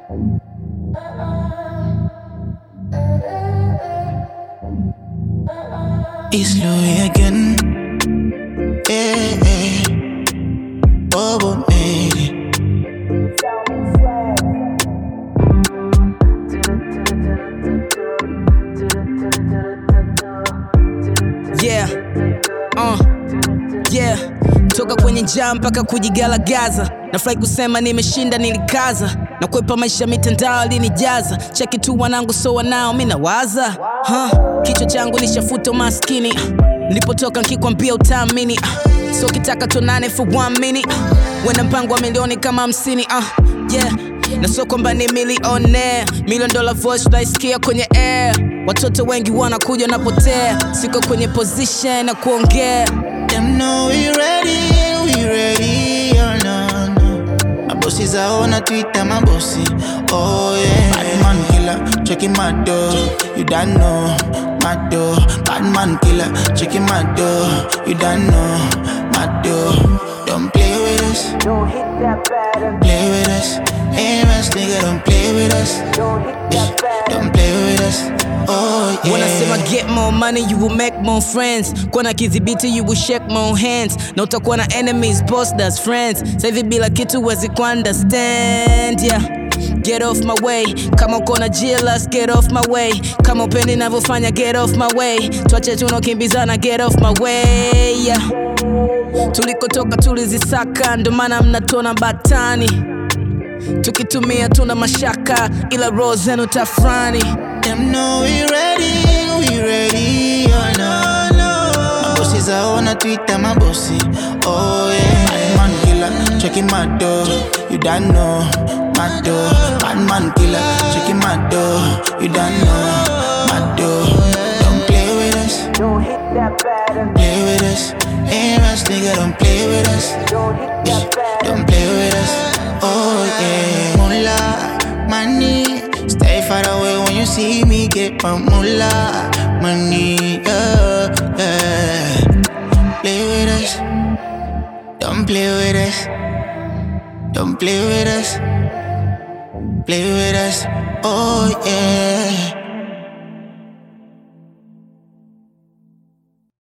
It's Louis again. Yeah, yeah. Bobo made it. Yeah, yeah. Toka kwenye njaa mpaka kujigalagaza. Nafurahi kusema nimeshinda, nilikaza na kwepa maisha mitandao linijaza. Cheki tu wanangu so wanao mimi nawaza. Kichwa changu nishafuta maskini. Nilipotoka nikikwambia utaamini. So kitaka tonane for 1 minute. Wena mpango wa milioni kama 50. Yeah. Na so kwamba ni millionaire. $1 million voice naisikia kwenye air. Watoto wengi wanakuja napotea. Siko kwenye position na kuongea. Them know we ready, oh no, no. My bosses are on a Twitter, my bossy, oh yeah. Bad man killer, checking my door, you don't know, my door. Bad man killer, checking my door, you don't know, my door. Don't play with us, Don't hit that bad. play with us. Aimless nigga, don't play with us, Don't hit that bad. don't play with us, oh yeah. When I say I get more money, you will make more friends. Kwana kidhibiti, you will shake more hands. Na utakuwa na enemies, boss that's friends. Sasa hivi bila kitu wezi ku understand, yeah. Get off my way. Kama uko na jealous, get off my way. Kama upendi navyofanya, get off my way. Tuache tunakimbizana, get off my way, yeah. Tulikotoka tulizisaka, ndo maana mnatona batani. Tukitumia tuna mashaka, ila roho zenu tafrani. Them know we ready, oh no, no. My bosses are on a Twitter, my bossy, oh yeah. Bad man killer, checking my door, you don't know, my door. Bad man killer, checking my door, you don't know, my door. Don't play with us, Don't hit that bad. play with us. Aimless nigga, don't play with us, Don't hit that bad. don't play with us, oh yeah. Moolah, money, stay far away when you see me get my moolah, money, yeah, yeah. Play with us, don't play with us, don't play with us, play with us, oh yeah.